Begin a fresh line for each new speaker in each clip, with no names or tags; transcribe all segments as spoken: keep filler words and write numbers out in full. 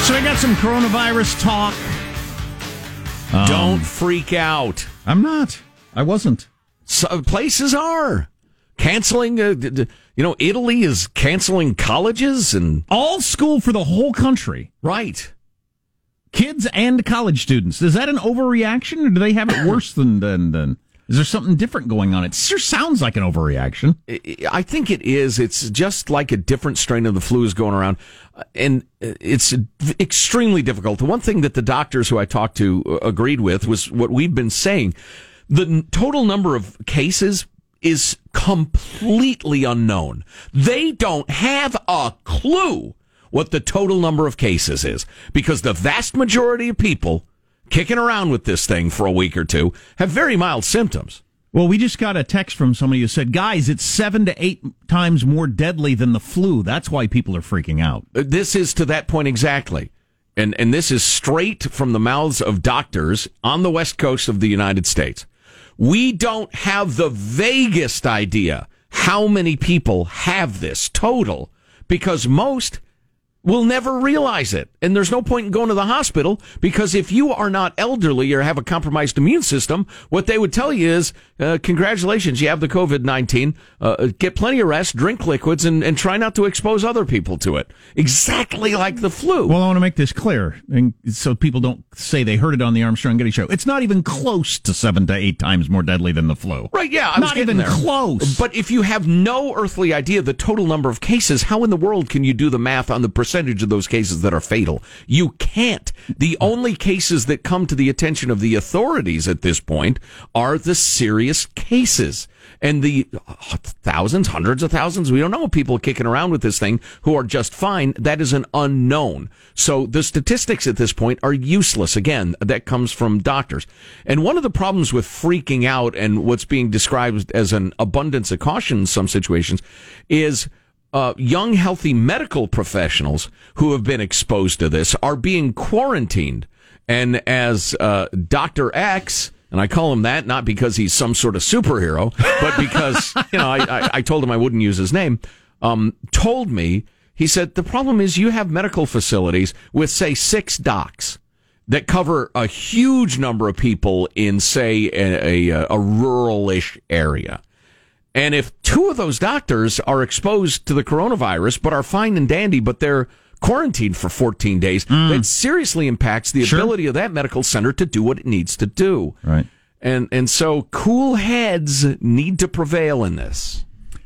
So we got some coronavirus talk.
Um, Don't freak out.
I'm not. I wasn't.
So, places are canceling. Uh, you know, Italy is canceling colleges and
all school for the whole country.
Right.
Kids and college students. Is that an overreaction, or do they have it worse than than than? Is there something different going on? It sure sounds like an overreaction.
I think it is. It's just like a different strain of the flu is going around, and it's extremely difficult. The one thing that the doctors who I talked to agreed with was what we've been saying. The total number of cases is completely unknown. They don't have a clue what the total number of cases is, because the vast majority of people kicking around with this thing for a week or two have very mild symptoms.
Well, we just got a text from somebody who said, guys, it's seven to eight times more deadly than the flu. That's why people are freaking out.
This is to that point exactly. And and this is straight from the mouths of doctors on the West Coast of the United States. We don't have the vaguest idea how many people have this total, because most will never realize it. And there's no point in going to the hospital, because if you are not elderly or have a compromised immune system, what they would tell you is, uh, congratulations, you have the covid nineteen, uh, get plenty of rest, drink liquids, and, and try not to expose other people to it. Exactly like the flu.
Well, I want to make this clear, and so people don't say they heard it on the Armstrong Getty Show. It's not even close to seven to eight times more deadly than the flu.
Right, yeah. I
not even
there.
close.
But if you have no earthly idea the total number of cases, how in the world can you do the math on the percentage of those cases that are fatal? You can't. The only cases that come to the attention of the authorities at this point are the serious cases. And the thousands, hundreds of thousands, we don't know, people kicking around with this thing who are just fine. That is an unknown. So the statistics at this point are useless. Again, that comes from doctors. And one of the problems with freaking out and what's being described as an abundance of caution in some situations is Uh, young, healthy medical professionals who have been exposed to this are being quarantined. And as uh, Doctor X, and I call him that not because he's some sort of superhero, but because, you know, I, I, I told him I wouldn't use his name, um, told me, he said, the problem is you have medical facilities with, say, six docs that cover a huge number of people in, say, a, a, a rural-ish area. And if two of those doctors are exposed to the coronavirus but are fine and dandy, but they're quarantined for fourteen days, mm. that seriously impacts the
sure.
ability of that medical center to do what it needs to do.
Right.
And and so cool heads need to prevail in this.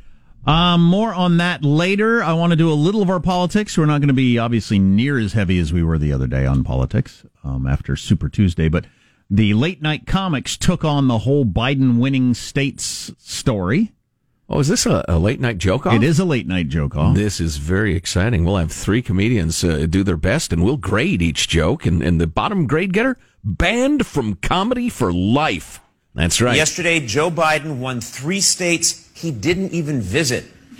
Um, more on that later. I want to do a little of our politics. We're not going to be obviously near as heavy as we were the other day on politics um, after Super Tuesday, but the late night comics took on the whole Biden winning states story.
Oh, is this a, a late-night joke-off?
It is a late-night joke-off.
This is very exciting. We'll have three comedians uh, do their best, and we'll grade each joke, and, and the bottom grade getter, banned from comedy for life. That's right.
Yesterday, Joe Biden won three states he didn't even visit.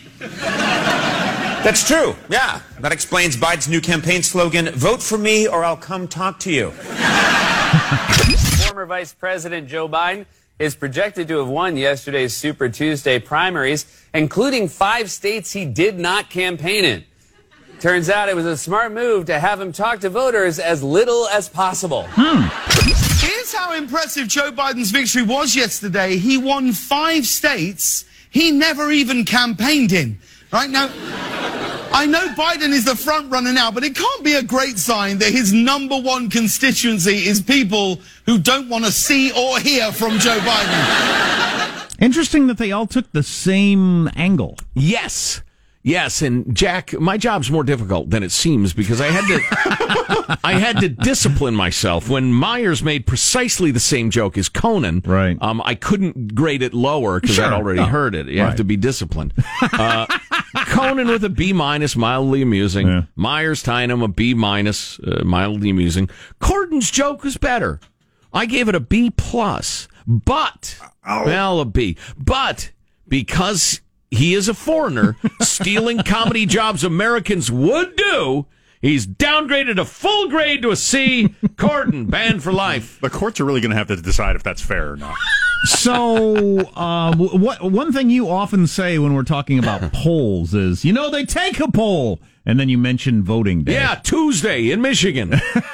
That's true, yeah. That explains Biden's new campaign slogan, vote for me or I'll come talk to you.
Former Vice President Joe Biden is projected to have won yesterday's Super Tuesday primaries, including five states he did not campaign in. Turns out it was a smart move to have him talk to voters as little as possible.
Hmm.
Here's how impressive Joe Biden's victory was yesterday. He won five states he never even campaigned in. Right now, I know Biden is the front runner now, but it can't be a great sign that his number one constituency is people who don't want to see or hear from Joe Biden.
Interesting that they all took the same angle.
Yes. Yes, and Jack, my job's more difficult than it seems because I had to I had to discipline myself. When Myers made precisely the same joke as Conan,
right.
um, I couldn't grade it lower because
sure.
I'd already
no.
heard it. You
right.
have to be disciplined. Uh, Conan with a B minus, mildly amusing.
Yeah.
Myers tying him a B minus, uh, mildly amusing. Corden's joke was better. I gave it a B plus, but oh. well, a B, but because he is a foreigner stealing comedy jobs Americans would do, He's downgraded a full grade to a C. Corden, banned for life.
The courts are really going to have to decide if that's fair or not.
So, uh, what one thing you often say when we're talking about polls is, you know, they take a poll, and then you mention voting day.
Yeah, Tuesday in Michigan.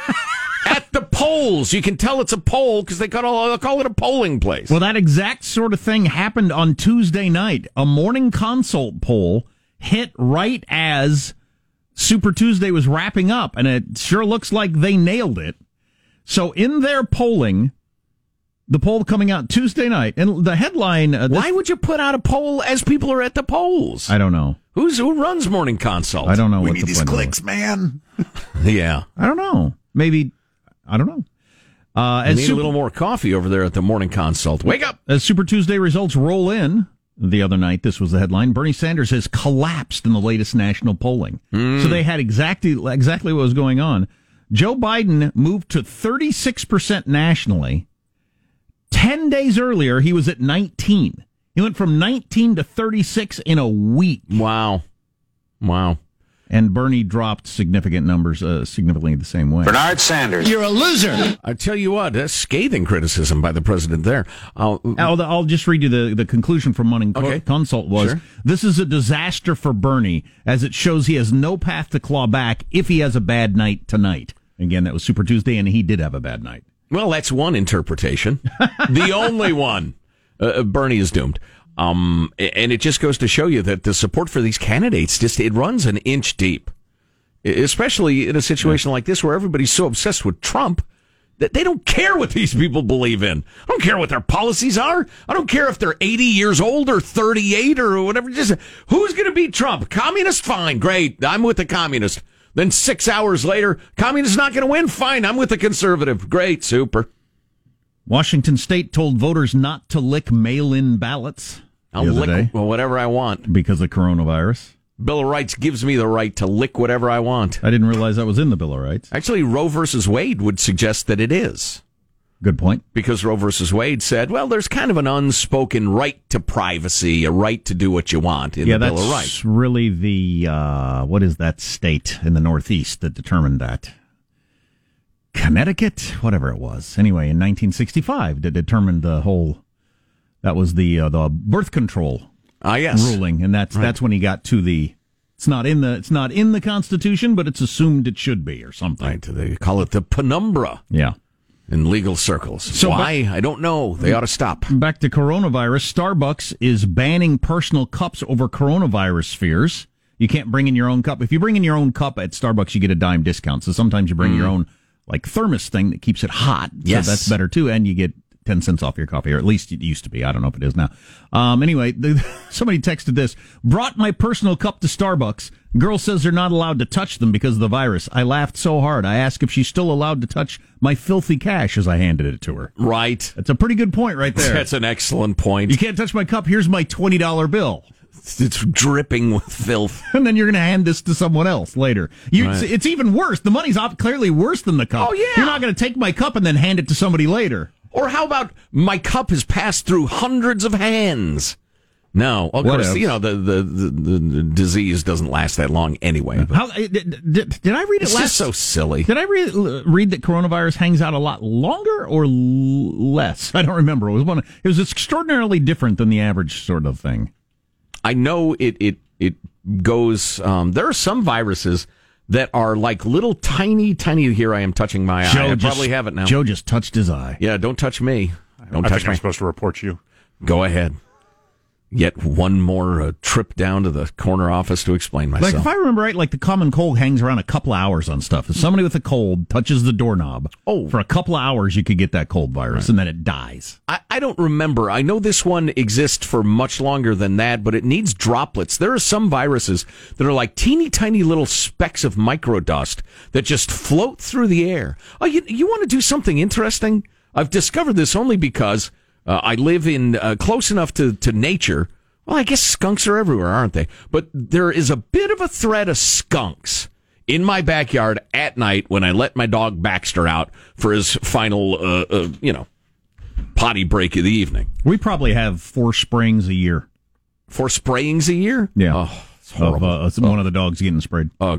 At the polls. You can tell it's a poll because they call, call it a polling place.
Well, that exact sort of thing happened on Tuesday night. A morning consult poll hit right as Super Tuesday was wrapping up, and it sure looks like they nailed it. So in their polling, the poll coming out Tuesday night, and the headline... Uh, this,
Why would you put out a poll as people are at the polls?
I don't know.
Who's Who runs morning consult?
I don't know
We
what
need
the
these
point
clicks,
was.
man.
Yeah.
I don't know. Maybe... I don't know. Uh,
As
as
need
Super,
a little more coffee over there at the morning consult. Wake up!
As Super Tuesday results roll in the other night, this was the headline, Bernie Sanders has collapsed in the latest national polling. Mm. So they had exactly exactly what was going on. Joe Biden moved to thirty-six percent nationally. Ten days earlier, he was at nineteen. He went from nineteen to thirty-six in a week.
Wow. Wow.
And Bernie dropped significant numbers, uh, significantly the same way.
Bernard Sanders.
You're a loser.
I tell you what, that's scathing criticism by the president there. Uh,
I'll, I'll just read you the, the conclusion from Morning
Okay.
Consult was,
Sure.
This is a disaster for Bernie, as it shows he has no path to claw back if he has a bad night tonight. Again, that was Super Tuesday, and he did have a bad night.
well, that's one interpretation. The only one. Uh, Bernie is doomed. Um, and it just goes to show you that the support for these candidates just it runs an inch deep, especially in a situation like this where everybody's so obsessed with Trump that they don't care what these people believe in. I don't care what their policies are. I don't care if they're eighty years old or thirty-eight or whatever. Just who's going to beat Trump? Communist? Fine, great. I'm with the communist. Then six hours later, communist not going to win. Fine, I'm with the conservative. Great, super.
Washington State told voters not to lick mail-in ballots
I'll
the other
lick
day
well, whatever I want.
because of coronavirus.
Bill of Rights gives me the right to lick whatever I want.
I didn't realize that was in the Bill of Rights.
Actually, Roe versus Wade would suggest that it is.
Good point.
Because Roe versus Wade said, well, there's kind of an unspoken right to privacy, a right to do what you want in
Yeah,
the Bill
that's
of Rights.
really the, uh, what is that state in the Northeast that determined that? Connecticut? Whatever it was. Anyway, in nineteen sixty-five, that determined the whole, that was the uh, the birth control
Ah, yes.
ruling, and that's
Right.
that's when he got to the, it's not in the, it's not in the Constitution, but it's assumed it should be, or something.
Right. They call it the penumbra
Yeah.
in legal circles.
So
Why? I don't know. They ought to stop.
Back to coronavirus, Starbucks is banning personal cups over coronavirus fears. You can't bring in your own cup. If you bring in your own cup at Starbucks, you get a dime discount. So sometimes you bring mm. your own like thermos thing that keeps it hot.
Yes.
So that's better too. And you get ten cents off your coffee, or at least it used to be. I don't know if it is now. Um, anyway, the, somebody texted this, brought my personal cup to Starbucks. Girl says they're not allowed to touch them because of the virus. I laughed so hard. I asked if she's still allowed to touch my filthy cash as I handed it to her.
Right.
That's a pretty good point right there.
That's an excellent point.
You can't touch my cup. Here's my twenty dollar bill.
It's dripping with filth.
And then you're going to hand this to someone else later. You,
Right.
it's, it's even worse. The money's op- clearly worse than the cup.
Oh, yeah.
You're not going to take my cup and then hand it to somebody later.
Or how about my cup has passed through hundreds of hands? No, of
What
course,
else?
you know, the, the, the, the disease doesn't last that long anyway. But
How, did, did, did I read it
it's
last?
just so silly.
Did I read, read that coronavirus hangs out a lot longer or l- less? I don't remember. It was one. It was extraordinarily different than the average sort of thing.
I know it, it, it goes, um, there are some viruses that are like little tiny, tiny, here I am touching my eye. I
just,
probably have it now.
Joe just touched his eye.
Yeah, don't touch me. Don't
I
touch
think I'm
me.
supposed to report you.
Go ahead. Yet one more uh, trip down to the corner office to explain myself.
Like, if I remember right, like the common cold hangs around a couple of hours on stuff. If somebody with a cold touches the doorknob,
Oh.
for a couple of hours you could get that cold virus,
Right.
and then it dies.
I, I don't remember. I know this one exists for much longer than that, but it needs droplets. There are some viruses that are like teeny tiny little specks of microdust that just float through the air. Oh, you, you want to do something interesting? I've discovered this only because uh, I live in uh, close enough to, to nature. Well, I guess skunks are everywhere, aren't they? But there is a bit of a threat of skunks in my backyard at night when I let my dog Baxter out for his final, uh, uh, you know, potty break of the evening.
We probably have four sprayings a year.
Four sprayings a year?
Yeah.
Oh, it's horrible.
Of uh, one of the dogs getting sprayed.
Ugh.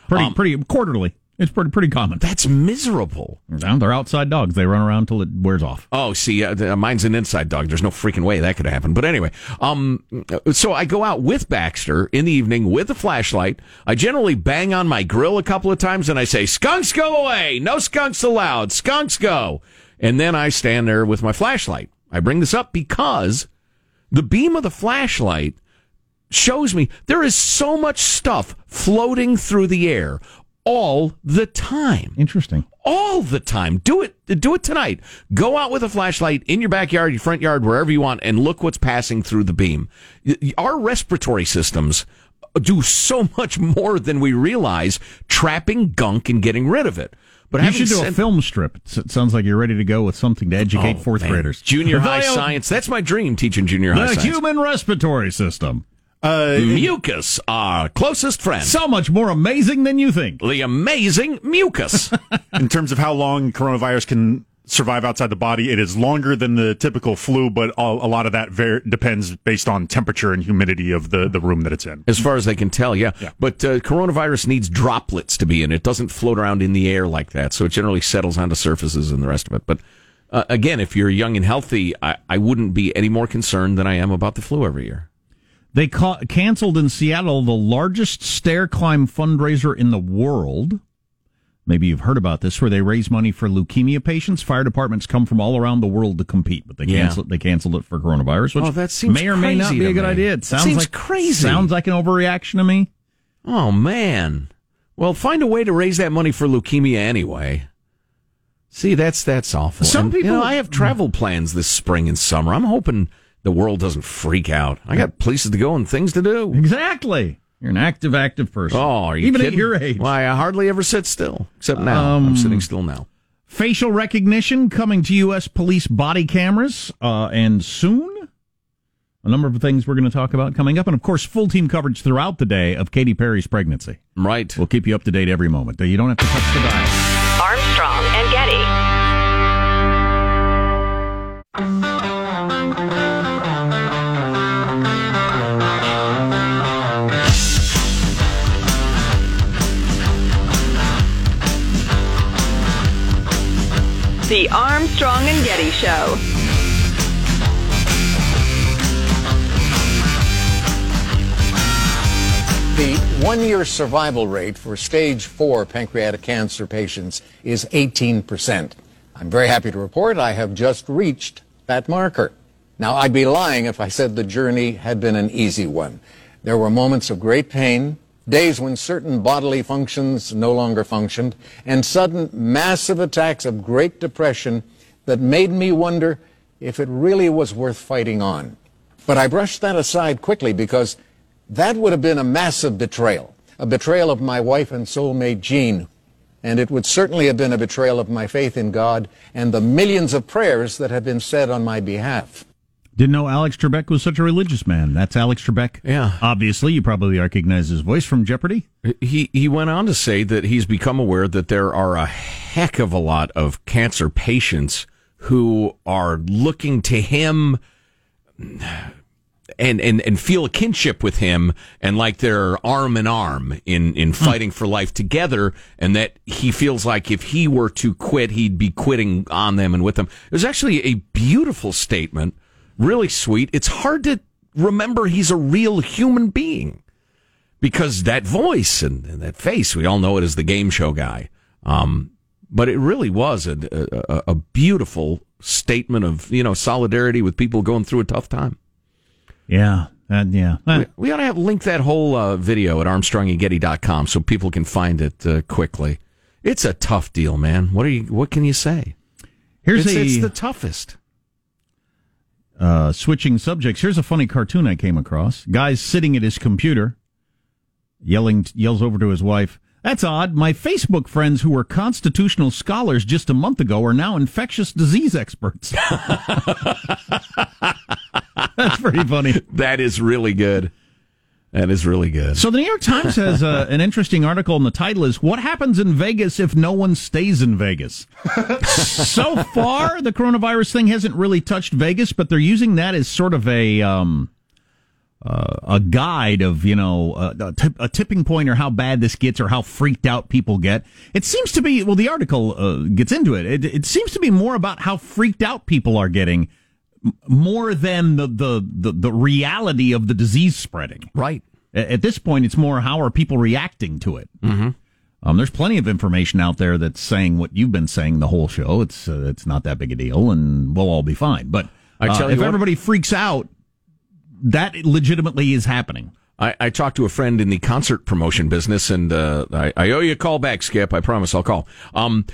Pretty,
Um,
pretty quarterly. It's pretty, pretty common.
That's miserable.
Now, they're outside dogs. They run around till it wears off.
Oh, see, uh, the- mine's an inside dog. There's no freaking way that could happen. But anyway, um, so I go out with Baxter in the evening with a flashlight. I generally bang on my grill a couple of times and I say, "Skunks, go away! No skunks allowed! Skunks, go!" And then I stand there with my flashlight. I bring this up because the beam of the flashlight shows me there is so much stuff floating through the air all the time.
Interesting.
All the time. Do it. Do it tonight. Go out with a flashlight in your backyard, your front yard, wherever you want, and look what's passing through the beam. Our respiratory systems do so much more than we realize, trapping gunk and getting rid of it. But
You should do
said,
a film strip. It sounds like you're ready to go with something to educate
Oh,
fourth
man.
graders.
Junior high
The-
science. That's my dream, teaching junior high
The
science.
human respiratory system.
Uh,
Mucus, our closest friend.
So much more amazing than you think.
The amazing mucus.
in terms of how long coronavirus can survive outside the body, it is longer than the typical flu, but a, a lot of that ver- depends based on temperature and humidity of the, the room that it's in.
As far as they can tell, yeah.
Yeah.
But uh, coronavirus needs droplets to be in. It doesn't float around in the air like that, so it generally settles onto surfaces and the rest of it. But uh, again, if you're young and healthy, I, I wouldn't be any more concerned than I am about the flu every year.
They ca- canceled in Seattle the largest stair climb fundraiser in the world. Maybe you've heard about this, where they raise money for leukemia patients. Fire departments come from all around the world to compete, but they
Yeah.
canceled. They canceled it for coronavirus, which
Oh, that seems
may or may not
crazy
be
to
a good
me.
idea. It
That
sounds
seems
like
crazy.
Sounds like an overreaction to me.
Oh, man. Well, find a way to raise that money for leukemia anyway. See, that's that's awful.
Some
And, you
people-
know, I have travel plans this spring and summer. I'm hoping the world doesn't freak out. I got places to go and things to do.
Exactly. You're an active, active person.
Oh, are you
Even
kidding?
at your age.
Why, I hardly ever sit still, except now.
Um,
I'm sitting still now.
Facial recognition coming to U S police body cameras, uh, and soon. A number of things we're going to talk about coming up. And, of course, full team coverage throughout the day of Katy Perry's pregnancy.
Right.
We'll keep you up to date every moment. You don't have to touch the dial.
Armstrong and Getty. The Armstrong and Getty Show.
The one-year survival rate for stage four pancreatic cancer patients is eighteen percent. I'm very happy to report I have just reached that marker. Now, I'd be lying if I said the journey had been an easy one. There were moments of great pain, days when certain bodily functions no longer functioned, and sudden massive attacks of great depression that made me wonder if it really was worth fighting on. But I brushed that aside quickly because that would have been a massive betrayal, a betrayal of my wife and soulmate Jean, and it would certainly have been a betrayal of my faith in God and the millions of prayers that have been said on my behalf.
Didn't know Alex Trebek was such a religious man. That's Alex Trebek.
Yeah.
Obviously, you probably recognize his voice from Jeopardy.
He he went on to say that he's become aware that there are a heck of a lot of cancer patients who are looking to him and, and, and feel a kinship with him and like they're arm in arm in, in fighting for life together, and that he feels like if he were to quit, he'd be quitting on them and with them. It was actually a beautiful statement, really sweet. It's hard to remember he's a real human being because that voice and, and that face, we all know it as the game show guy. Um, but it really was a, a, a beautiful statement of, you know, solidarity with people going through a tough time.
Yeah. Uh, yeah. Uh,
We, we ought to have link that whole uh, video at armstrong and getty dot com so people can find it uh, quickly. It's a tough deal, man. What are you? What can you say?
here's
It's,
a
it's the toughest.
uh, switching subjects. Here's a funny cartoon I came across. Guy's sitting at his computer, yelling, yells over to his wife, "That's odd. My Facebook friends who were constitutional scholars just a month ago are now infectious disease experts." That's pretty funny.
That is really good. That is really good.
So the New York Times has uh, an interesting article, and the title is, "What Happens in Vegas If No One Stays in Vegas?" So far, the coronavirus thing hasn't really touched Vegas, but they're using that as sort of a um, uh, a guide of, you know, uh, a, tip, a tipping point or how bad this gets or how freaked out people get. It seems to be, well, the article uh, gets into it. it. It seems to be more about how freaked out people are getting more than the, the, the, the reality of the disease spreading.
Right.
At this point, it's more how are people reacting to it.
Mm-hmm.
Um, there's plenty of information out there that's saying what you've been saying the whole show. It's uh, it's not that big a deal, and we'll all be fine. But uh,
I tell you
if
what,
everybody freaks out, that legitimately is happening.
I, I talked to a friend in the concert promotion business, and uh, I, I owe you a call back, Skip. I promise I'll call. Um,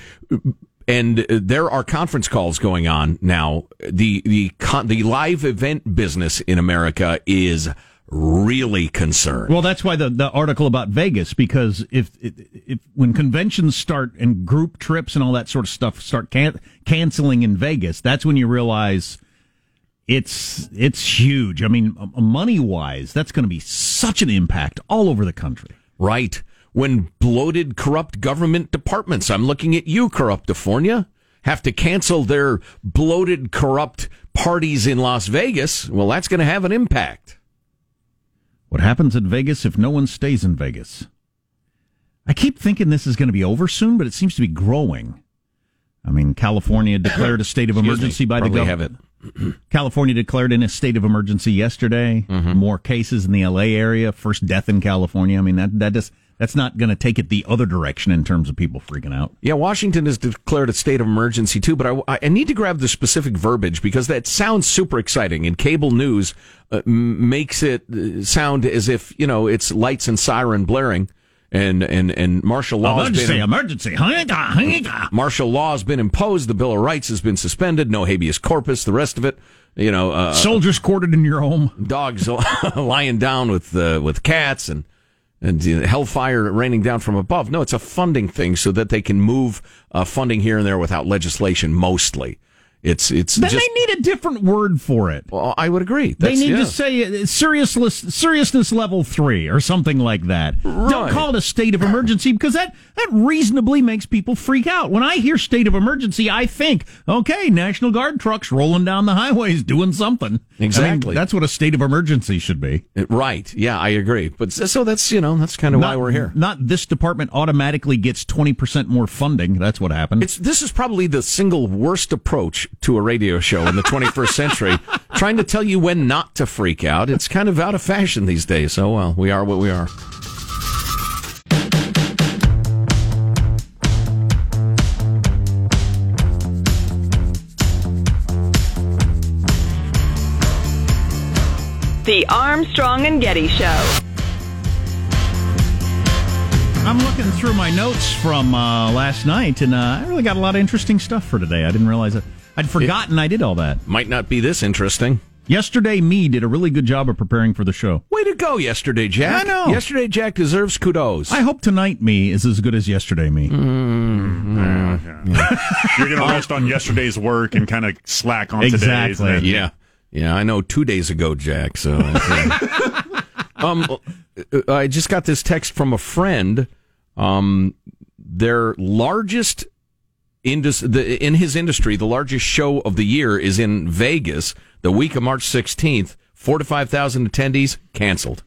and there are conference calls going on now. The the con- the live event business in America is really concerned.
Well, that's why the, the article about Vegas, because if, if, if when conventions start and group trips and all that sort of stuff start can- canceling in Vegas, that's when you realize it's it's huge. I mean, money wise, that's going to be such an impact all over the country.
Right. When bloated, corrupt government departments, I'm looking at you, Corruptifornia, have to cancel their bloated, corrupt parties in Las Vegas, well, that's going to have an impact.
What happens in Vegas if no one stays in Vegas? I keep thinking this is going to be over soon, but it seems to be growing. I mean, California declared a state of emergency by the government. California declared in a state of emergency yesterday. Mm-hmm. More cases in the L A area. First death in California. I mean, that that just that's not going to take it the other direction in terms of people freaking out.
Yeah, Washington has declared a state of emergency too, but I, I need to grab the specific verbiage because that sounds super exciting, and cable news uh, makes it sound as if, you know, it's lights and siren blaring. And and and martial law
emergency,
has been
emergency, emergency.
Martial law has been imposed. The Bill of Rights has been suspended. No habeas corpus. The rest of it, you know, uh,
soldiers quartered in your home,
dogs lying down with uh, with cats, and and you know, hellfire raining down from above. No, it's a funding thing so that they can move uh, funding here and there without legislation. Mostly, it's it's.
Then
just,
they need a different word for it.
Well, I would agree.
That's, they need
yeah.
to say seriousness, seriousness level three or something like that.
Right.
Don't call it a state of emergency because that, that reasonably makes people freak out. When I hear state of emergency, I think, okay, National Guard trucks rolling down the highways doing something.
Exactly.
I mean, that's what a state of emergency should be.
It, right. Yeah, I agree. But so that's, you know, that's kind of
not,
why we're here.
Not this department automatically gets twenty percent more funding. That's what happened.
It's, this is probably the single worst approach to a radio show in the twenty-first century. Trying to tell you when not to freak out. It's kind of out of fashion these days. So, well, we are what we are.
The Armstrong and Getty Show.
I'm looking through my notes from uh, last night, and uh, I really got a lot of interesting stuff for today. I didn't realize it. I'd forgotten it I did all that.
Might not be this interesting.
Yesterday, me did a really good job of preparing for the show.
Way to go, Yesterday Jack.
I know.
Yesterday Jack deserves kudos.
I hope tonight me is as good as yesterday me.
Mm-hmm. Yeah, yeah. You're going to rest on yesterday's work and kind of slack on
exactly.
today's. Exactly.
Yeah. Yeah, I know two days ago, Jack. So, um, I just got this text from a friend. Um, their largest indus- the, in his industry, the largest show of the year is in Vegas. The week of March sixteenth, four to five thousand attendees canceled,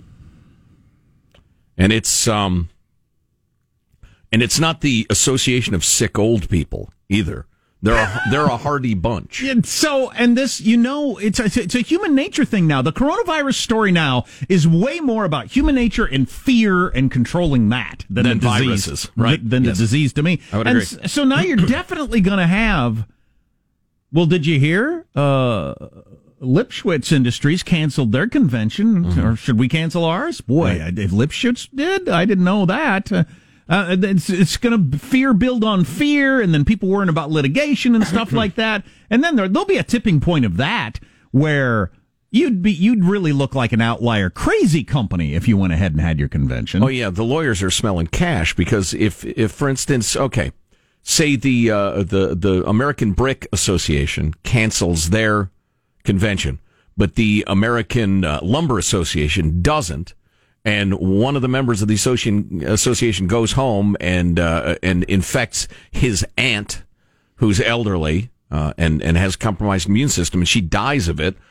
and it's um, and it's not the Association of Sick Old People either. They're a, they're a hardy bunch.
And so, and this, you know, it's a, it's a human nature thing now. The coronavirus story now is way more about human nature and fear and controlling that than,
than
a disease,
viruses, right?
Than
yes.
a disease to me.
I would
and
agree.
So now you're definitely going to have. Well, did you hear? Uh, Lipschitz Industries canceled their convention, mm-hmm. or should we cancel ours? Boy, right. If Lipschitz did, I didn't know that. Uh, Uh, it's it's going to fear build on fear, and then people worrying about litigation and stuff like that. And then there, there'll be a tipping point of that where you'd be you'd really look like an outlier, crazy company if you went ahead and had your convention.
Oh yeah, the lawyers are smelling cash because if if for instance, okay, say the uh, the the American Brick Association cancels their convention, but the American uh, Lumber Association doesn't. And one of the members of the association, association goes home and uh, and infects his aunt, who's elderly uh, and and has compromised immune system, and she dies of it.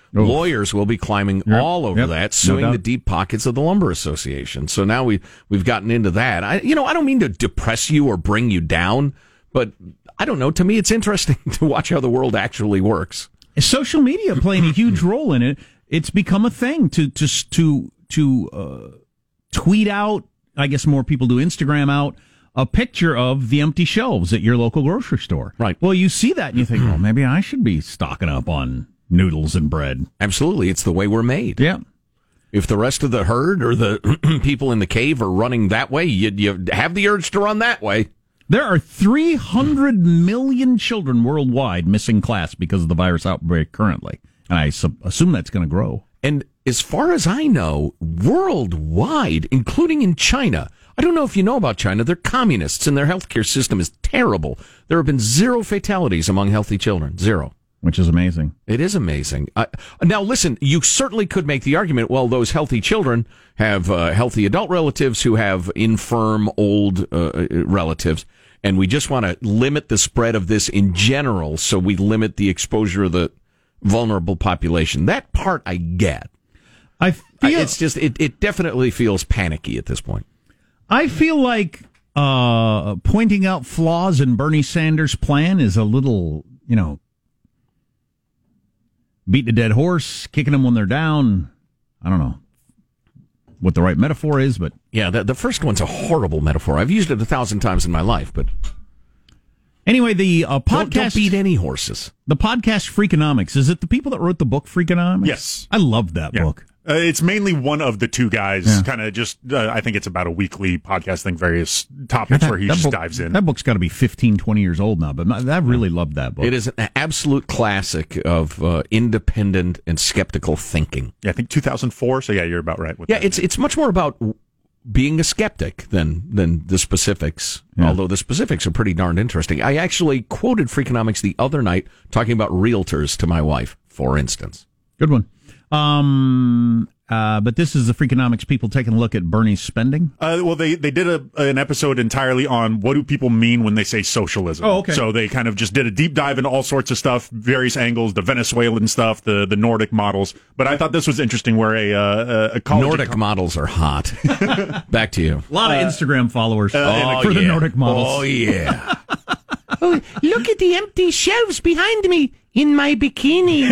Oof.
Lawyers will be climbing
Yep.
all over
Yep.
that, suing
No
the
doubt.
deep pockets of the Lumber Association. So now we we've gotten into that. I, you know, I don't mean to depress you or bring you down, but I don't know. To me, it's interesting to watch how the world actually works.
Social media playing a huge role in it. It's become a thing to to to to uh, tweet out. I guess more people do Instagram out a picture of the empty shelves at your local grocery store.
Right.
Well, you see that and you think, oh, maybe I should be stocking up on noodles and bread.
Absolutely, it's the way we're made.
Yeah.
If the rest of the herd or the people in the cave are running that way, you, you have the urge to run that way.
There are three hundred million children worldwide missing class because of the virus outbreak currently. And I su- assume that's going to grow.
And as far as I know, worldwide, including in China, I don't know if you know about China, they're communists and their healthcare system is terrible. There have been zero fatalities among healthy children. Zero.
Which is amazing.
It is amazing. Uh, now, listen, you certainly could make the argument, well, those healthy children have uh, healthy adult relatives who have infirm old uh, relatives, and we just want to limit the spread of this in general, so we limit the exposure of the vulnerable population. That part I get.
I feel
It's just, it, it definitely feels panicky at this point.
I feel like uh, pointing out flaws in Bernie Sanders' plan is a little, you know, beating a dead horse, kicking them when they're down. I don't know what the right metaphor is, but
Yeah, the, the first one's a horrible metaphor. I've used it a thousand times in my life, but
anyway, the uh, podcast
don't, don't beat any horses.
The podcast Freakonomics, is it the people that wrote the book Freakonomics?
Yes.
I loved that
Yeah.
book.
Uh, it's mainly one of the two guys,
Yeah.
kind of just, uh, I think it's about a weekly podcast thing, various topics
That-
where he
that
just
book-
dives in.
That book's got to be fifteen, twenty years old now, but I really loved that book.
It is an absolute classic of uh, independent and skeptical thinking.
Yeah, I think two thousand four, so yeah, you're about right with
Yeah,
that.
it's it's much more about being a skeptic than than the specifics,
Yeah.
although the specifics are pretty darn interesting. I actually quoted Freakonomics the other night talking about realtors to my wife, for instance.
Good one. Um, uh, but this is the Freakonomics people taking a look at Bernie's spending.
Uh, well, they, they did a, an episode entirely on what do people mean when they say socialism.
Oh, okay.
So they kind of just did a deep dive into all sorts of stuff, various angles, the Venezuelan stuff, the, the Nordic models. But I thought this was interesting where a, uh, a college...
Nordic models are hot. Back to you.
A lot of Instagram followers
Oh,
for the
yeah.
Nordic models.
Oh, yeah.
Oh, look at the empty shelves behind me in my bikini.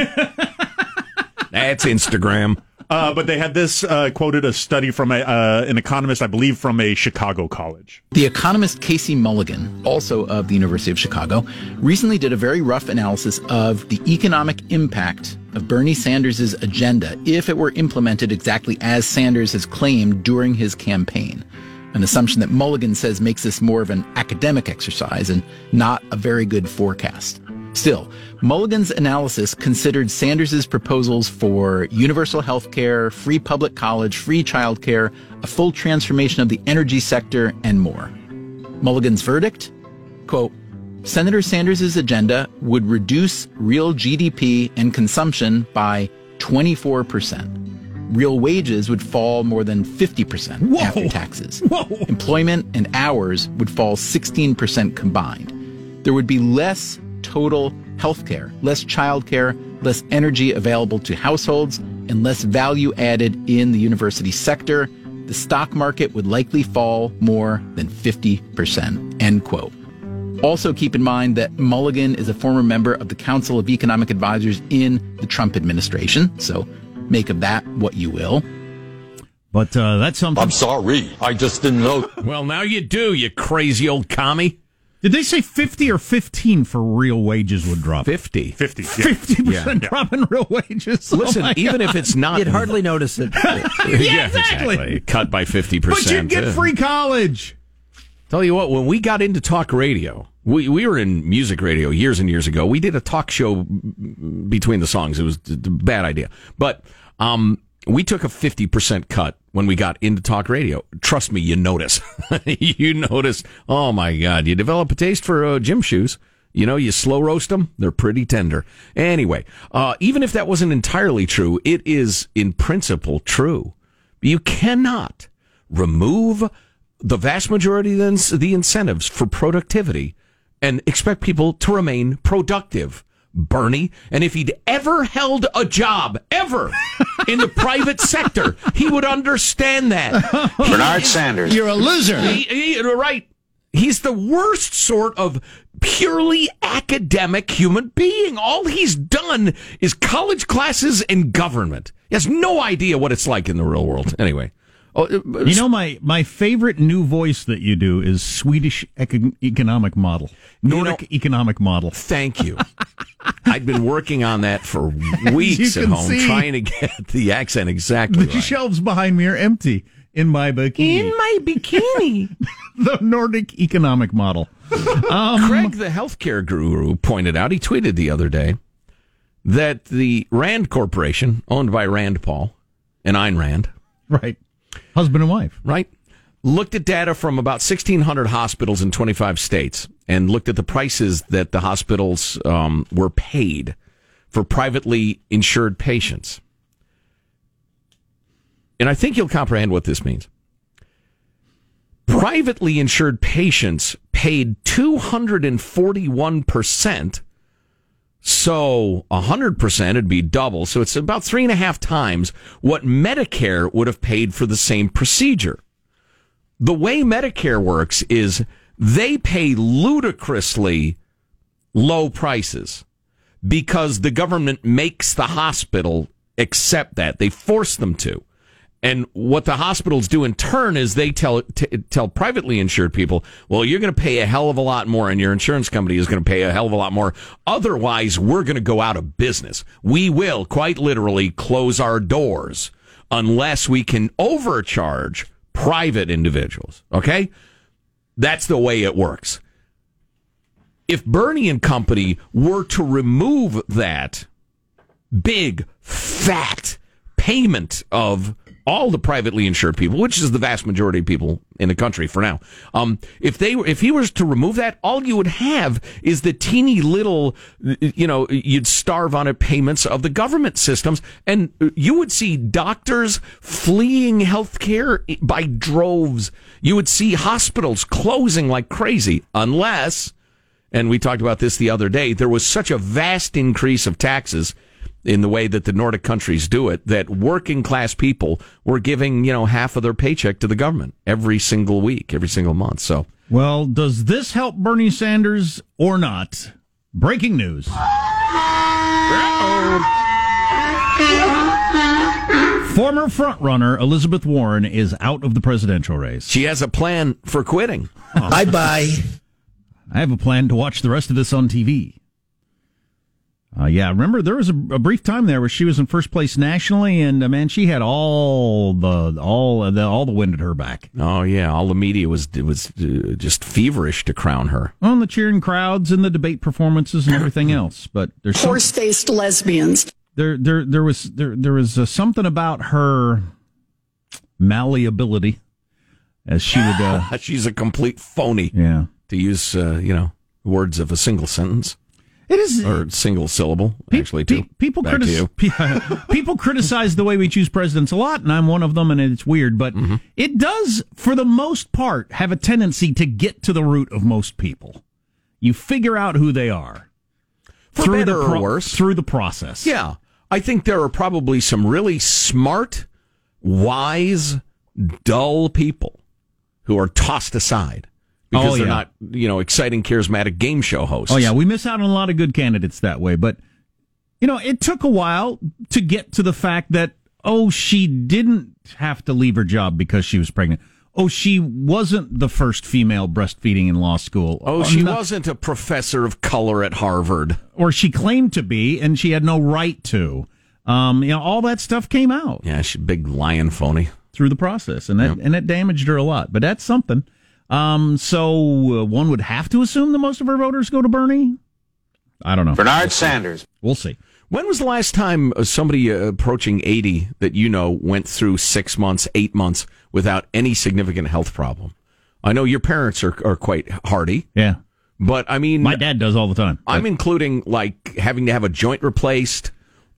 That's Instagram.
Uh, but they had this uh, quoted a study from a, uh, an economist, I believe, from a Chicago college.
The economist Casey Mulligan, also of the University of Chicago, recently did a very rough analysis of the economic impact of Bernie Sanders' agenda if it were implemented exactly as Sanders has claimed during his campaign. An assumption that Mulligan says makes this more of an academic exercise and not a very good forecast. Still, Mulligan's analysis considered Sanders' proposals for universal health care, free public college, free childcare, a full transformation of the energy sector, and more. Mulligan's verdict? Quote, Senator Sanders' agenda would reduce real G D P and consumption by twenty-four percent. Real wages would fall more than fifty percent
Whoa.
after taxes.
Whoa.
Employment and hours would fall sixteen percent combined. There would be less total health care, less child care, less energy available to households, and less value added in the university sector. The stock market would likely fall more than fifty percent, end quote. Also keep in mind that Mulligan is a former member of the Council of Economic Advisors in the Trump administration, so make of that what you will.
But uh, that's something.
I'm sorry. I just didn't know.
Well, now you do, you crazy old commie.
Did they say fifty or fifteen for real wages would drop?
fifty.
fifty. Yeah.
fifty percent
Yeah.
drop in real wages.
Listen,
Oh my
even
God.
if it's not...
You'd hardly notice it.
yeah,
exactly.
Cut by fifty percent.
But you'd get free college.
Tell you what, when we got into talk radio, we, we were in music radio years and years ago. We did a talk show between the songs. It was a bad idea. But um, we took a fifty percent cut when we got into talk radio. Trust me, you notice. you notice, oh my God, you develop a taste for uh, gym shoes. You know, you slow roast them, they're pretty tender. Anyway, uh, even if that wasn't entirely true, it is in principle true. You cannot remove the vast majority of the incentives for productivity and expect people to remain productive. Bernie. And if he'd ever held a job, ever, in the private sector, he would understand that.
Bernard Sanders.
You're a loser.
He, he, right. He's the worst sort of purely academic human being. All he's done is college classes and government. He has no idea what it's like in the real world. Anyway. Oh,
you know, my, my favorite new voice that you do is Swedish eco- economic model. Nordic you know, economic model.
Thank you. I've been working on that for weeks at home, see, trying to get the accent exactly
the
right.
shelves behind me are empty. In my bikini.
In my bikini.
The Nordic economic model. Um,
Craig, the healthcare guru, pointed out, he tweeted the other day, that the Rand Corporation, owned by Rand Paul and Ayn Rand.
Right. Husband and wife.
Right. Looked at data from about sixteen hundred hospitals in twenty-five states and looked at the prices that the hospitals um, were paid for privately insured patients. And I think you'll comprehend what this means. Privately insured patients paid two hundred forty-one percent. So one hundred percent would be double. So it's about three and a half times what Medicare would have paid for the same procedure. The way Medicare works is they pay ludicrously low prices because the government makes the hospital accept that. They force them to. And what the hospitals do in turn is they tell t- tell privately insured people, well, you're going to pay a hell of a lot more, and your insurance company is going to pay a hell of a lot more. Otherwise, we're going to go out of business. We will, quite literally, close our doors unless we can overcharge private individuals. Okay? That's the way it works. If Bernie and company were to remove that big, fat payment of all the privately insured people, which is the vast majority of people in the country for now. Um, if they were, if he was to remove that, all you would have is the teeny little, you know, you'd starve on it payments of the government systems, and you would see doctors fleeing healthcare by droves. You would see hospitals closing like crazy, unless, and we talked about this the other day, there was such a vast increase of taxes in the way that the Nordic countries do it, that working class people were giving, you know, half of their paycheck to the government every single week, every single month. So,
well, does this help Bernie Sanders or not? Breaking news. Former frontrunner Elizabeth Warren is out of the presidential race.
She has a plan for quitting.
Oh. Bye-bye.
I have a plan to watch the rest of this on T V. Uh, yeah, remember there was a, a brief time there where she was in first place nationally, and uh, man, she had all the all the all the wind at her back.
Oh yeah, all the media was was uh, just feverish to crown her.
On the cheering crowds and the debate performances and everything else. But there's some,
horse-faced lesbians.
There, there, there was there there was uh, something about her malleability, as she would. Uh,
She's a complete phony.
Yeah,
to use uh, you know words of a single sentence.
It is
or single syllable, pe- actually. Too.
Pe- people criticize people criticize the way we choose presidents a lot, and I'm one of them, and it's weird. But mm-hmm. it does, for the most part, have a tendency to get to the root of most people. You figure out who they are
for
through
better
the pro-
or worse
through the process.
Yeah, I think there are probably some really smart, wise, dull people who are tossed aside. Because
oh,
they're
yeah.
not, you know, exciting, charismatic game show hosts.
Oh, yeah, we miss out on a lot of good candidates that way. But, you know, it took a while to get to the fact that, oh, she didn't have to leave her job because she was pregnant. Oh, she wasn't the first female breastfeeding in law school.
Oh, she
no.
wasn't a professor of color at Harvard.
Or she claimed to be, and she had no right to. Um, you know, all that stuff came out.
Yeah, she's a big lying phony.
Through the process, and that,
yep.
and it damaged her a lot. But that's something. Um, so uh, one would have to assume that most of her voters go to Bernie. I don't know.
Bernard Sanders.
We'll see.
When was the last time somebody uh, approaching eighty that you know went through six months, eight months without any significant health problem? I know your parents are are quite hardy.
Yeah.
But I mean,
my dad does all the time.
I'm
but.
including like having to have a joint replaced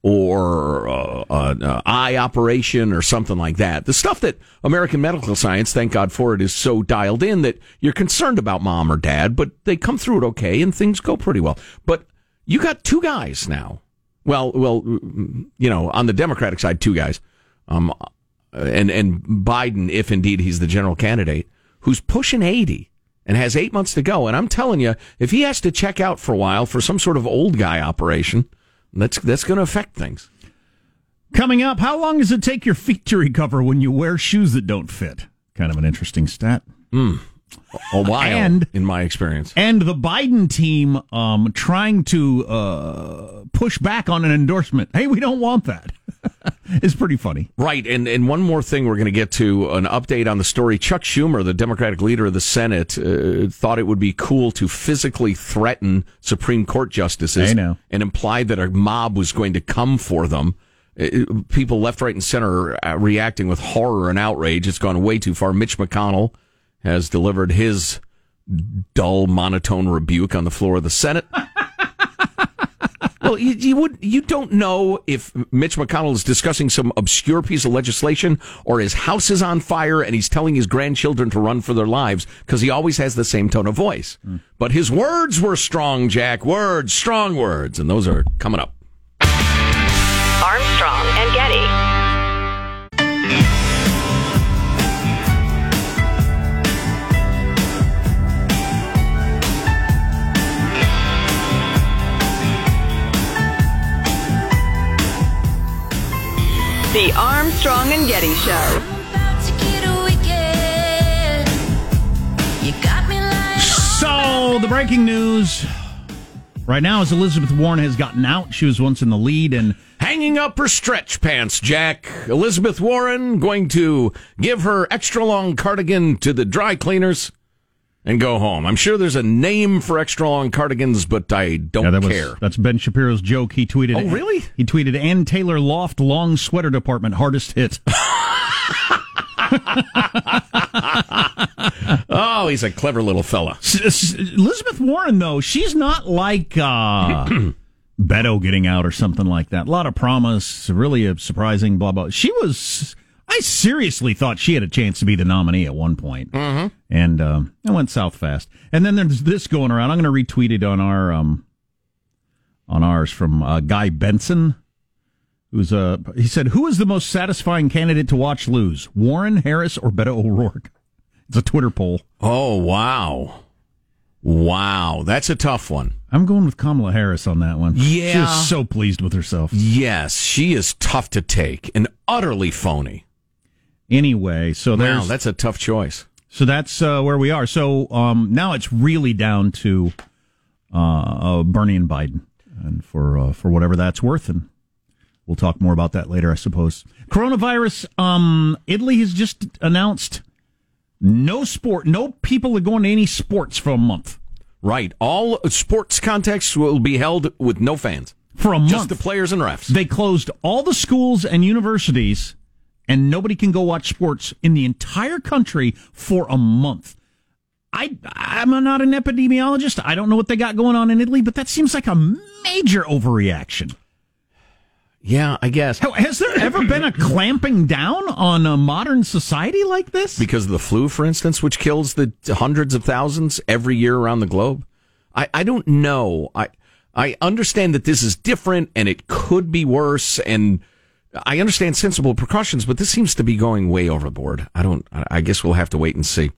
or uh, an uh, eye operation or something like that. The stuff that American medical science, thank God for it, is so dialed in that you're concerned about mom or dad, but they come through it okay and things go pretty well. But You got two guys now. Well, well, you know, on the Democratic side, two guys. Um, and, and Biden, if indeed he's the general candidate, who's pushing eighty and has eight months to go. And I'm telling you, if he has to check out for a while for some sort of old guy operation, that's, that's going to affect things.
Coming up, how long does it take your feet to recover when you wear shoes that don't fit? Kind of an interesting stat.
Mm. A while,
and,
in my experience.
And the Biden team um, trying to uh, push back on an endorsement. Hey, we don't want that. It's pretty funny.
Right, and, and one more thing we're going to get to, an update on the story. Chuck Schumer, the Democratic leader of the Senate, uh, thought it would be cool to physically threaten Supreme Court justices and imply that a mob was going to come for them. It, people left, right, and center are reacting with horror and outrage. It's gone way too far. Mitch McConnell has delivered his dull, monotone rebuke on the floor of the Senate. Well, you, you would you don't know if Mitch McConnell is discussing some obscure piece of legislation or his house is on fire and he's telling his grandchildren to run for their lives, because he always has the same tone of voice. Mm. But his words were strong, Jack. Words, strong words, and those are coming up.
Armstrong and Getty. The Armstrong and Getty Show.
So, the breaking news right now is Elizabeth Warren has gotten out. She was once in the lead and
hanging up her stretch pants, Jack. Elizabeth Warren going to give her extra long cardigan to the dry cleaners and go home. I'm sure there's a name for extra long cardigans, but I don't
yeah, that
care.
Was, that's Ben Shapiro's joke. He tweeted.
Oh, really?
He tweeted, Ann Taylor Loft long sweater department hardest hit.
Oh, he's a clever little fella.
Elizabeth Warren, though, she's not like uh, Beto getting out or something like that. A lot of promise, really a surprising, blah, blah. She was... I seriously thought she had a chance to be the nominee at one point,
mm-hmm.
and um, it went south fast. And then there's this going around. I'm going to retweet it on our um, on ours from uh, Guy Benson, who's uh, he said, "Who is the most satisfying candidate to watch lose? Warren, Harris, or Beto O'Rourke?" It's a Twitter poll.
Oh wow, wow, that's a tough one.
I'm going with Kamala Harris on that one.
Yeah,
she is so pleased with herself.
Yes, she is tough to take and utterly phony.
Anyway, so there's...
Wow, that's a tough choice.
So that's uh, where we are. So um, now it's really down to uh, uh, Bernie and Biden, and for uh, for whatever that's worth, and we'll talk more about that later, I suppose. Coronavirus, um, Italy has just announced no sport, no people are going to any sports for a month.
Right. All sports contests will be held with no fans.
For a month.
Just the players and refs.
They closed all the schools and universities, and nobody can go watch sports in the entire country for a month. I, I'm not an epidemiologist. I don't know what they got going on in Italy, but that seems like a major overreaction.
Yeah, I guess.
Has there ever been a clamping down on a modern society like this?
Because of the flu, for instance, which kills the hundreds of thousands every year around the globe? I, I don't know. I I understand that this is different and it could be worse, and I understand sensible precautions, but this seems to be going way overboard. I don't. I guess we'll have to wait and see.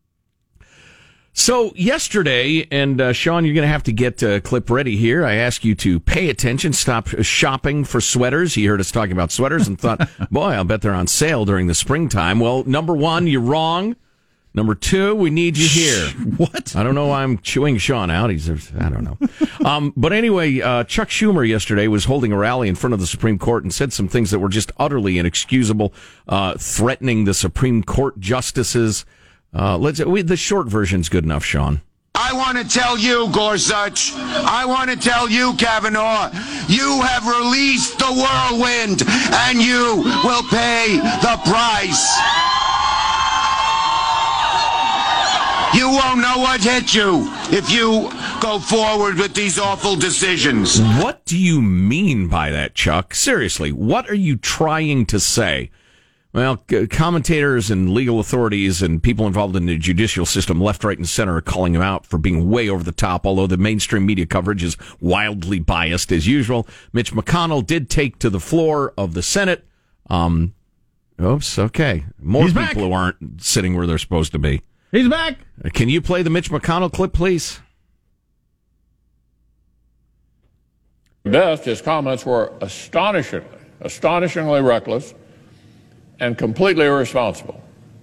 So yesterday, and uh, Sean, you're going to have to get a clip ready here. I ask you to pay attention, stop shopping for sweaters. He heard us talking about sweaters and thought, boy, I'll bet they're on sale during the springtime. Well, number one, you're wrong. Number two, we need you here.
What?
I don't know why I'm chewing Sean out. He's, I don't know. Um, but anyway, uh, Chuck Schumer yesterday was holding a rally in front of the Supreme Court and said some things that were just utterly inexcusable, uh, threatening the Supreme Court justices. Uh, let's, we, the short version's good enough, Sean.
I want to tell you, Gorsuch, I want to tell you, Kavanaugh, you have released the whirlwind, and you will pay the price. You won't know what hit you if you go forward with these awful decisions.
What do you mean by that, Chuck? Seriously, what are you trying to say? Well, c- commentators and legal authorities and people involved in the judicial system, left, right, and center, are calling him out for being way over the top, although the mainstream media coverage is wildly biased as usual. Mitch McConnell did take to the floor of the Senate. Um, oops, okay. More
He's
people
back.
who aren't sitting where they're supposed to be.
He's back.
Uh, Can you play the Mitch McConnell clip, please?
Best, his comments were astonishingly, astonishingly reckless and completely irresponsible.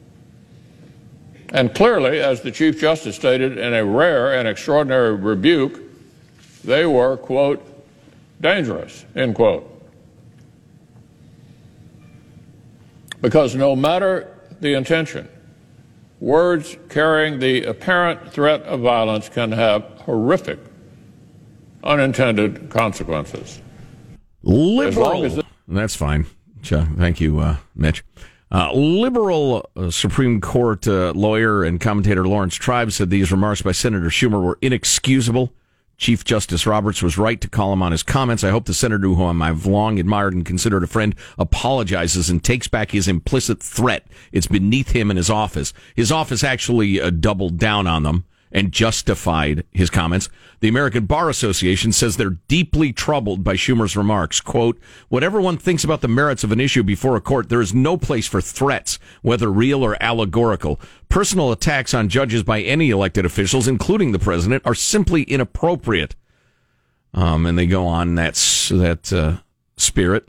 And clearly, as the Chief Justice stated in a rare and extraordinary rebuke, they were, quote, dangerous, end quote. Because no matter the intention, words carrying the apparent threat of violence can have horrific unintended consequences.
Liberal. The- That's fine. Chuck. Thank you, uh, Mitch. Uh, liberal uh, Supreme Court uh, lawyer and commentator Lawrence Tribe said these remarks by Senator Schumer were inexcusable. Chief Justice Roberts was right to call him on his comments. I hope the senator, whom I've long admired and considered a friend, apologizes and takes back his implicit threat. It's beneath him and his office. His office actually uh, doubled down on them and justified his comments. The American Bar Association says they're deeply troubled by Schumer's remarks. Quote, whatever one thinks about the merits of an issue before a court, there is no place for threats, whether real or allegorical. Personal attacks on judges by any elected officials, including the president, are simply inappropriate. Um, and they go on that, that uh, spirit.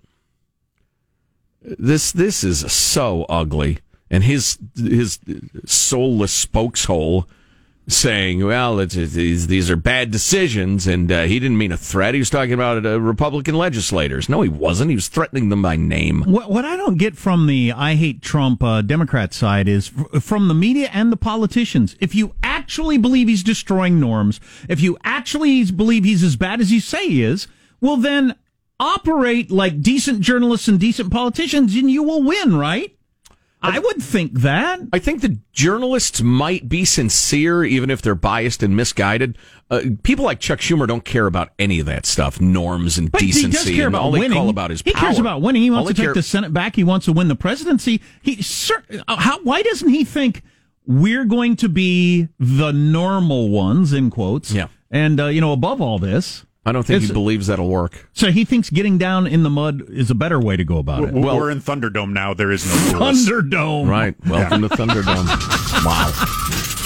This this is so ugly. And his his soulless spokeshole saying, well, it's, it's, these are bad decisions, and uh, he didn't mean a threat. He was talking about uh, Republican legislators. No, he wasn't. He was threatening them by name.
What, what I don't get from the I hate Trump uh, Democrat side is f- from the media and the politicians. If you actually believe he's destroying norms, if you actually believe he's as bad as you say he is, well, then operate like decent journalists and decent politicians, and you will win, right? I would think that.
I think the journalists might be sincere, even if they're biased and misguided. Uh, people like Chuck Schumer don't care about any of that stuff, norms and
But
decency.
he does care
and
about
all
winning.
they call about is
he
power.
cares about winning. He wants
All
to
they
take
care-
the Senate back. He wants to win the presidency. He cer- uh, how, why doesn't he think we're going to be the normal ones, in quotes?
Yeah.
And, uh, you know, above all this.
I don't think
It's-
he believes that'll work.
So he thinks getting down in the mud is a better way to go about it.
Well, we're in Thunderdome now. There is no rules.
Thunderdome.
Right. Welcome to Thunderdome. Wow.